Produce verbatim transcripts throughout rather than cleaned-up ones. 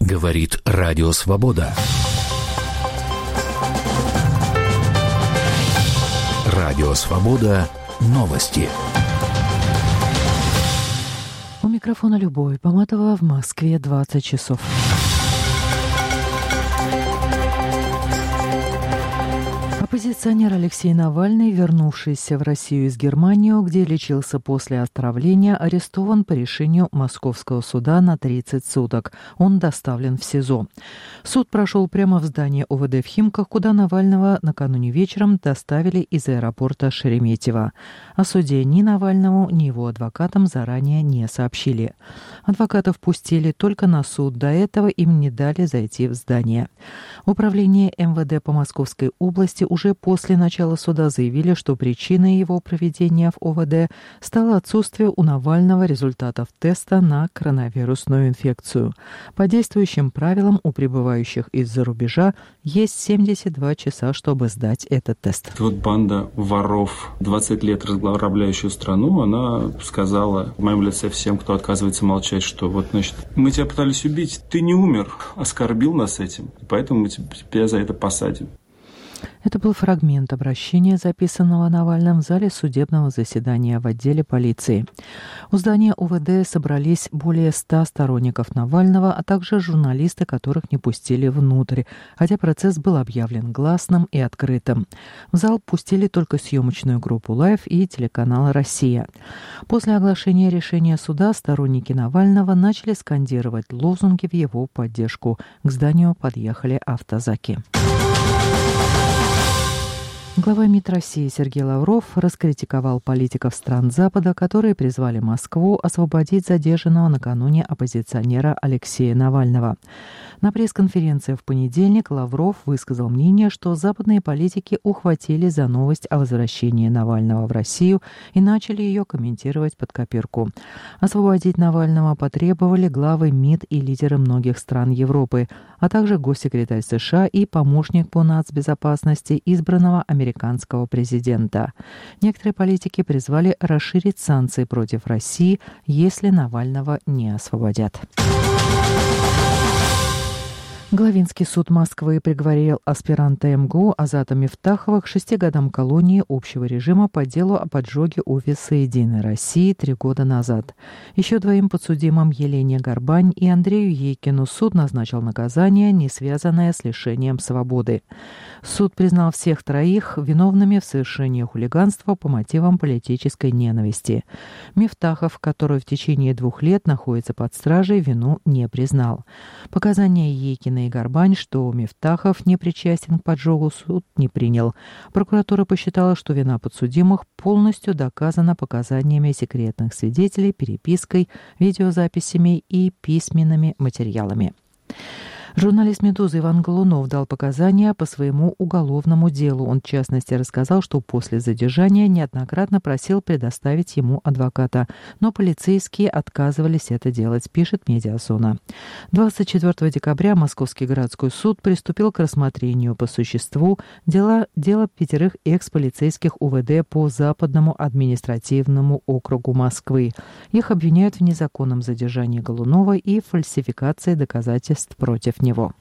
Говорит Радио Свобода. Радио Свобода. Новости. У микрофона Любовь Поматова, в Москве двадцать часов. Оппозиционер Алексей Навальный, вернувшийся в Россию из Германии, где лечился после отравления, арестован по решению Московского суда на тридцать суток. Он доставлен в СИЗО. Суд прошел прямо в здании о вэ дэ в Химках, куда Навального накануне вечером доставили из аэропорта Шереметьево. О суде ни Навальному, ни его адвокатам заранее не сообщили. Адвокатов пустили только на суд. До этого им не дали зайти в здание. Управление эм вэ дэ по Московской области уже после начала суда заявили, что причиной его проведения в о вэ дэ стало отсутствие у Навального результатов теста на коронавирусную инфекцию. По действующим правилам у прибывающих из-за рубежа есть семьдесят два часа, чтобы сдать этот тест. Вот банда воров, двадцать лет разграбляющую страну, она сказала в моем лице всем, кто отказывается молчать, что вот, значит, мы тебя пытались убить, ты не умер, оскорбил нас этим, поэтому мы тебя за это посадим. Это был фрагмент обращения, записанного Навальным в зале судебного заседания в отделе полиции. У здания о вэ дэ собрались более ста сторонников Навального, а также журналисты, которых не пустили внутрь, хотя процесс был объявлен гласным и открытым. В зал пустили только съемочную группу «Лайв» и телеканал «Россия». После оглашения решения суда сторонники Навального начали скандировать лозунги в его поддержку. К зданию подъехали автозаки. Глава МИД России Сергей Лавров раскритиковал политиков стран Запада, которые призвали Москву освободить задержанного накануне оппозиционера Алексея Навального. На пресс-конференции в понедельник Лавров высказал мнение, что западные политики ухватили за новость о возвращении Навального в Россию и начали ее комментировать под копирку. Освободить Навального потребовали главы МИД и лидеры многих стран Европы, а также госсекретарь США и помощник по нацбезопасности избранного американского президента. Некоторые политики призвали расширить санкции против России, если Навального не освободят. Главинский суд Москвы приговорил аспиранта эм гэ у Азата Мифтахова к шести годам колонии общего режима по делу о поджоге офиса «Единой России» три года назад. Еще двоим подсудимым, Елене Горбань и Андрею Ейкину, суд назначил наказание, не связанное с лишением свободы. Суд признал всех троих виновными в совершении хулиганства по мотивам политической ненависти. Мифтахов, который в течение двух лет находится под стражей, вину не признал. Показания Ейкина и Горбань, что Мифтахов не причастен к поджогу, суд не принял. Прокуратура посчитала, что вина подсудимых полностью доказана показаниями секретных свидетелей, перепиской, видеозаписями и письменными материалами. Журналист «Медузы» Иван Голунов дал показания по своему уголовному делу. Он, в частности, рассказал, что после задержания неоднократно просил предоставить ему адвоката, но полицейские отказывались это делать, пишет «Медиазона». двадцать четвёртого декабря Московский городской суд приступил к рассмотрению по существу дела, дела пятерых экс-полицейских у вэ дэ по Западному административному округу Москвы. Их обвиняют в незаконном задержании Голунова и фальсификации доказательств против него.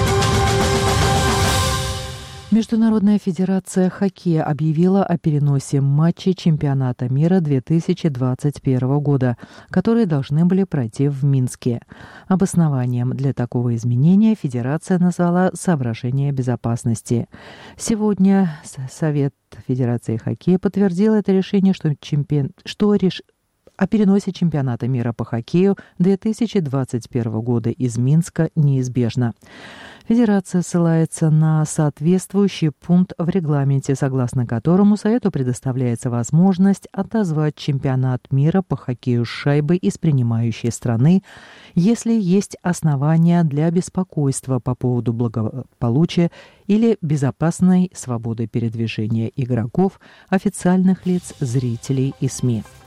Международная федерация хоккея объявила о переносе матчей чемпионата мира две тысячи двадцать первого года, которые должны были пройти в Минске. Обоснованием для такого изменения федерация назвала соображения безопасности. Сегодня Совет Федерации хоккея подтвердил это решение, что, чемпион... что реш... о переносе чемпионата мира по хоккею две тысячи двадцать первого года из Минска неизбежно. Федерация ссылается на соответствующий пункт в регламенте, согласно которому Совету предоставляется возможность отозвать чемпионат мира по хоккею с шайбой из принимающей страны, если есть основания для беспокойства по поводу благополучия или безопасной свободы передвижения игроков, официальных лиц, зрителей и СМИ.